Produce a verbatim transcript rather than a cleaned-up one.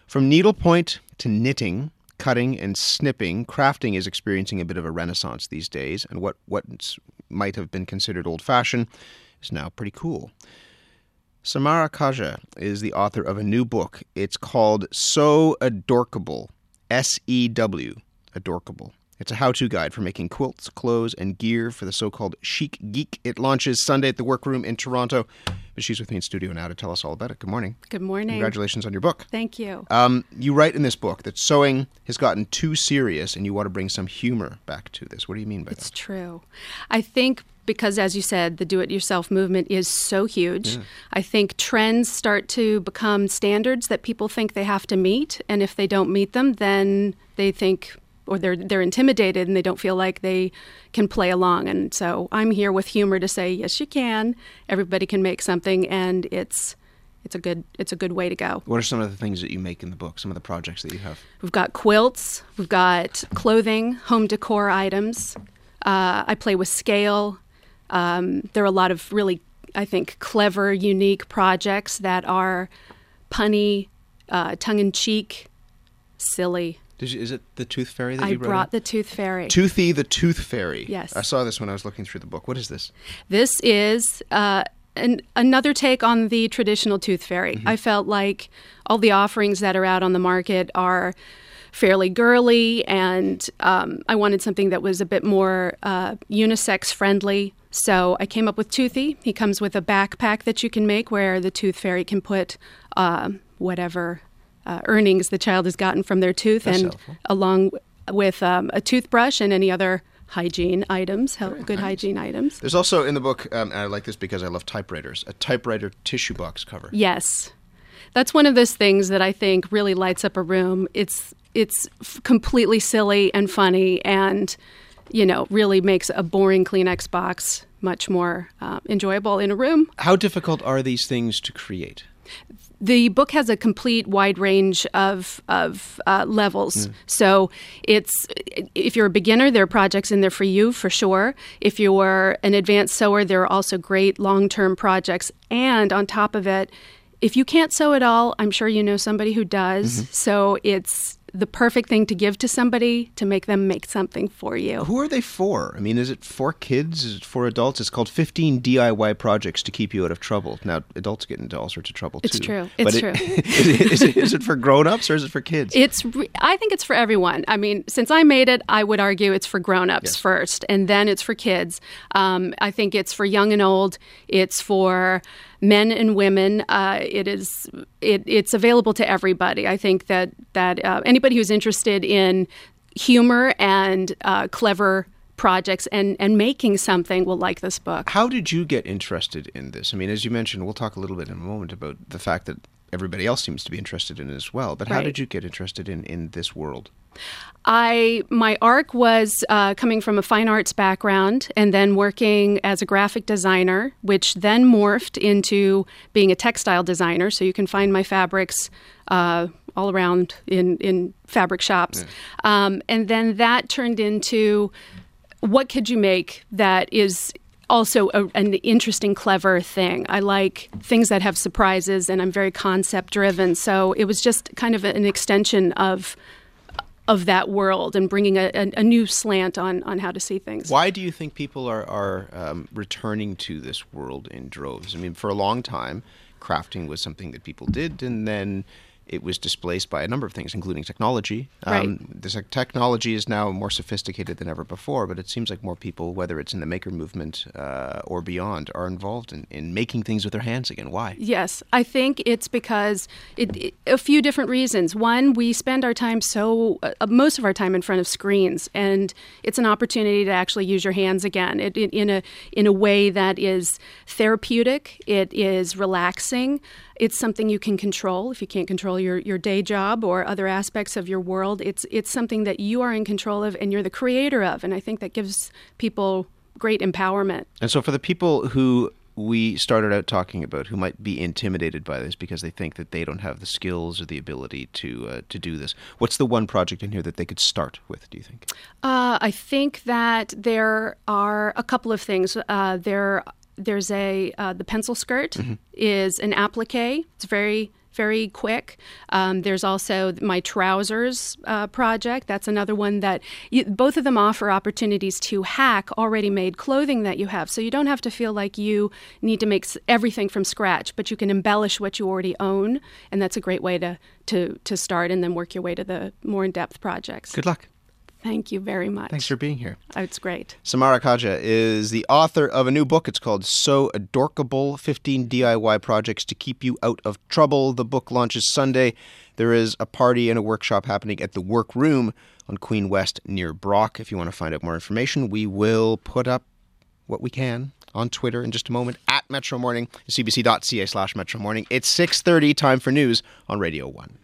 From needlepoint to knitting, cutting and snipping, crafting is experiencing a bit of a renaissance these days, and what, what might have been considered old-fashioned is now pretty cool. Samara Kaja is the author of a new book. It's called Sew Adorkable, S E W, Adorkable. It's a how-to guide for making quilts, clothes, and gear for the so-called chic geek. It launches Sunday at the Workroom in Toronto. But she's with me in studio now to tell us all about it. Good morning. Good morning. Congratulations on your book. Thank you. Um, you write in this book that sewing has gotten too serious and you want to bring some humor back to this. What do you mean by it's that? It's true. I think because, as you said, the do-it-yourself movement is so huge. Yeah. I think trends start to become standards that people think they have to meet. And if they don't meet them, then they think... or they're they're intimidated and they don't feel like they can play along. And so I'm here with humor to say, yes, you can. Everybody can make something, and it's it's a good it's a good way to go. What are some of the things that you make in the book, some of the projects that you have? We've got quilts. We've got clothing, home decor items. Uh, I play with scale. Um, there are a lot of really, I think, clever, unique projects that are punny, uh, tongue-in-cheek, silly. Did you, is it the Tooth Fairy that I you brought brought in? the Tooth Fairy. Toothy the Tooth Fairy. Yes. I saw this when I was looking through the book. What is this? This is uh, an, another take on the traditional Tooth Fairy. Mm-hmm. I felt like all the offerings that are out on the market are fairly girly, and um, I wanted something that was a bit more uh, unisex friendly. So I came up with Toothy. He comes with a backpack that you can make where the Tooth Fairy can put uh, whatever Uh, earnings the child has gotten from their tooth. That's and helpful. Along with um, a toothbrush and any other hygiene items, help, good nice. hygiene items. There's also in the book, um, and I like this because I love typewriters, a typewriter tissue box cover. Yes. That's one of those things that I think really lights up a room. It's it's f- completely silly and funny and, you know, really makes a boring Kleenex box much more uh, enjoyable in a room. How difficult are these things to create? The book has a complete wide range of of uh, levels. Mm. So it's if you're a beginner, there are projects in there for you, for sure. If you're an advanced sewer, there are also great long-term projects. And on top of it, if you can't sew at all, I'm sure you know somebody who does. Mm-hmm. So it's the perfect thing to give to somebody to make them make something for you. Who are they for? I mean, is it for kids? Is it for adults? It's called fifteen D I Y projects to keep you out of trouble. Now, adults get into all sorts of trouble, too. It's true. It's but true. It, is, it, is, it, is it for grown-ups or is it for kids? It's. Re- I think it's for everyone. I mean, since I made it, I would argue it's for grown-ups yes. first, and then it's for kids. Um, I think it's for young and old. It's for men and women. Uh, it is. It, it's available to everybody. I think that that uh, anybody who's interested in humor and uh, clever projects and, and making something will like this book. How did you get interested in this? I mean, as you mentioned, we'll talk a little bit in a moment about the fact that everybody else seems to be interested in it as well. But how right. did you get interested in, in this world? I my arc was uh, coming from a fine arts background and then working as a graphic designer, which then morphed into being a textile designer. So you can find my fabrics uh, all around in, in fabric shops. Yeah. Um, and then that turned into what could you make that is also a, an interesting, clever thing. I like things that have surprises, and I'm very concept-driven. So it was just kind of an extension of of that world and bringing a, a, a new slant on, on how to see things. Why do you think people are, are um, returning to this world in droves? I mean, for a long time, crafting was something that people did, and then it was displaced by a number of things, including technology. Right. Um, this technology is now more sophisticated than ever before, but it seems like more people, whether it's in the maker movement uh, or beyond, are involved in, in making things with their hands again. Why? Yes, I think it's because it, it, a few different reasons. One, we spend our time so, uh, most of our time in front of screens, and it's an opportunity to actually use your hands again it, it, in a in a way that is therapeutic. It is relaxing. It's something you can control. If you can't control your, your day job or other aspects of your world, it's it's something that you are in control of and you're the creator of. And I think that gives people great empowerment. And so for the people who we started out talking about who might be intimidated by this because they think that they don't have the skills or the ability to uh, to do this, what's the one project in here that they could start with, do you think? Uh, I think that there are a couple of things. Uh, there There's a, uh, the pencil skirt mm-hmm. is an applique. It's very very quick. Um, there's also my trousers uh, project. That's another one that you, both of them offer opportunities to hack already made clothing that you have. So you don't have to feel like you need to make everything from scratch, but you can embellish what you already own. And that's a great way to, to, to start and then work your way to the more in-depth projects. Good luck. Thank you very much. Thanks for being here. Oh, it's great. Samara Kaja is the author of a new book. It's called So Adorkable, fifteen D I Y Projects to Keep You Out of Trouble. The book launches Sunday. There is a party and a workshop happening at the Work Room on Queen West near Brock. If you want to find out more information, we will put up what we can on Twitter in just a moment at Metro Morning, c b c dot c a slash Metro Morning. It's six thirty, time for news on Radio one.